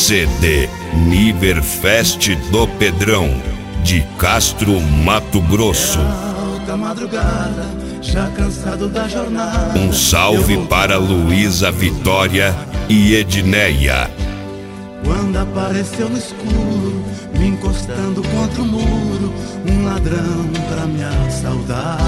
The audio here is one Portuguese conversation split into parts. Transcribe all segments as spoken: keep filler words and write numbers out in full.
C D Niverfest do Pedrão, de Castro, Mato Grosso. Alta madrugada, já cansado da jornada. Um salve para Luísa Vitória e Edneia. Quando apareceu no escuro, me encostando contra o muro, um ladrão pra me assaltar.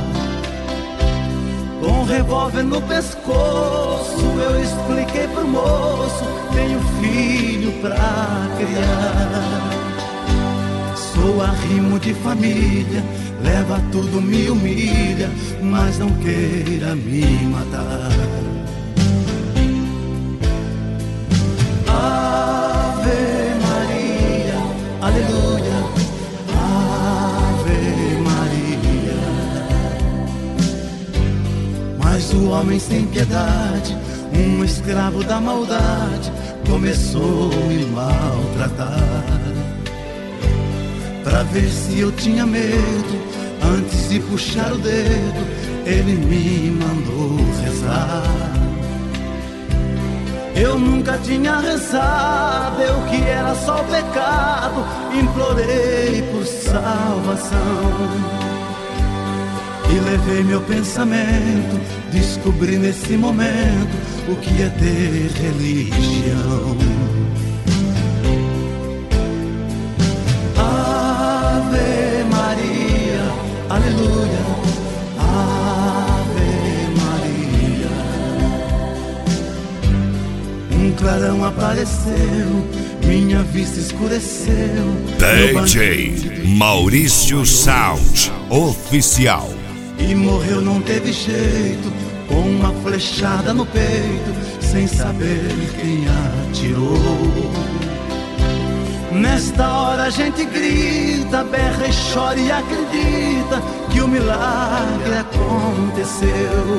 Com um revólver no pescoço, eu expliquei pro moço: tenho filho pra criar. Sou arrimo de família, leva tudo, me humilha, mas não queira me matar. Ave Maria, aleluia, Ave Maria. Mas o homem sem piedade, um escravo da maldade, começou a me maltratar. Pra ver se eu tinha medo, antes de puxar o dedo, ele me mandou rezar. Eu nunca tinha rezado, eu que era só o pecado, implorei por salvação. E levei meu pensamento, descobri nesse momento o que é ter religião. Ave Maria, aleluia, Ave Maria. Um clarão apareceu, minha vista escureceu. D J Maurício Sound Oficial. E morreu, não teve jeito, com uma flechada no peito, sem saber quem atirou. Nesta hora a gente grita, berra e chora e acredita que o milagre aconteceu.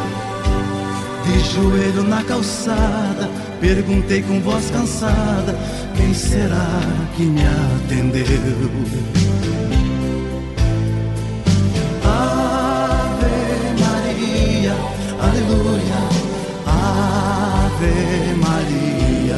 De joelho na calçada, perguntei com voz cansada: quem será que me atendeu? Aleluia, Ave Maria.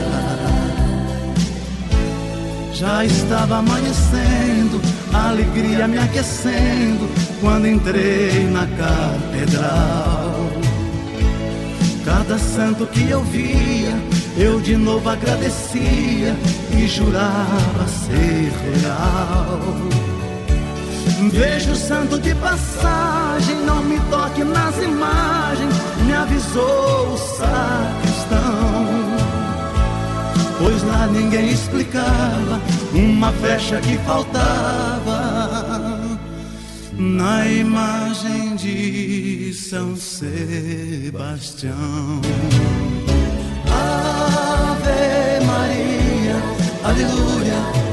Já estava amanhecendo, a alegria me aquecendo, quando entrei na catedral. Cada santo que eu via, eu de novo agradecia e jurava ser real. Vejo o santo de passagem, não me toque nas imagens, me avisou o sacristão. Pois lá ninguém explicava uma flecha que faltava na imagem de São Sebastião. Ave Maria, aleluia,